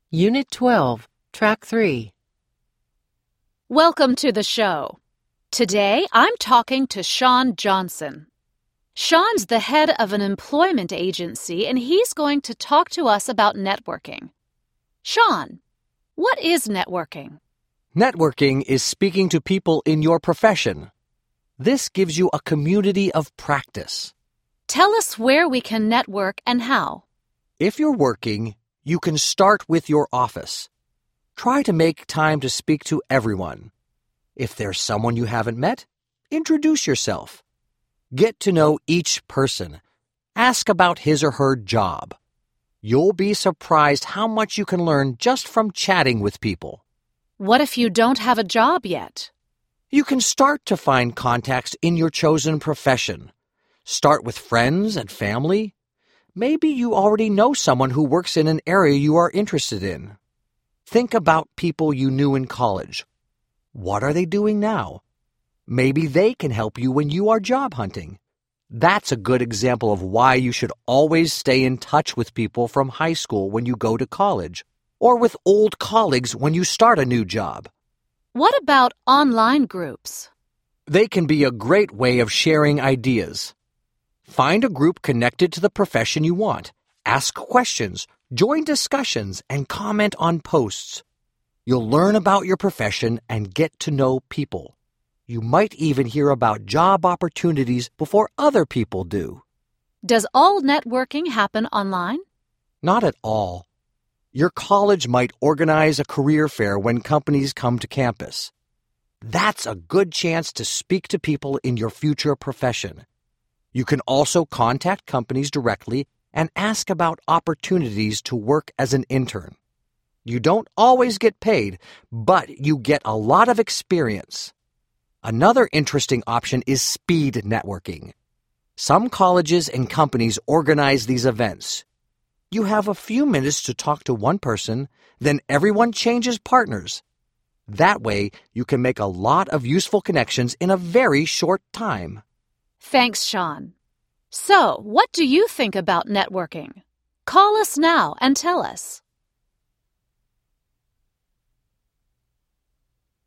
Unit 12, Track 3. Welcome to the show. Today, I'm talking to Sean Johnson. Sean's the head of an employment agency, and he's going to talk to us about networking. Sean, what is networking? Networking is speaking to people in your profession. This gives you a community of practice. Tell us where we can network and how. If you're working, you can start with your office. Try to make time to speak to everyone. If there's someone you haven't met, introduce yourself. Get to know each person. Ask about his or her job. You'll be surprised how much you can learn just from chatting with people. What if you don't have a job yet? You can start to find contacts in your chosen profession. Start with friends and family. Maybe you already know someone who works in an area you are interested in. Think about people you knew in college. What are they doing now? Maybe they can help you when you are job hunting. That's a good example of why you should always stay in touch with people from high school when you go to college, or with old colleagues when you start a new job. What about online groups? They can be a great way of sharing ideas. Find a group connected to the profession you want. Ask questions, join discussions, and comment on posts. You'll learn about your profession and get to know people. You might even hear about job opportunities before other people do. Does all networking happen online? Not at all. Your college might organize a career fair when companies come to campus. That's a good chance to speak to people in your future profession. You can also contact companies directly and ask about opportunities to work as an intern. You don't always get paid, but you get a lot of experience. Another interesting option is speed networking. Some colleges and companies organize these events. You have a few minutes to talk to one person, then everyone changes partners. That way, you can make a lot of useful connections in a very short time. Thanks, Sean. So, what do you think about networking? Call us now and tell us.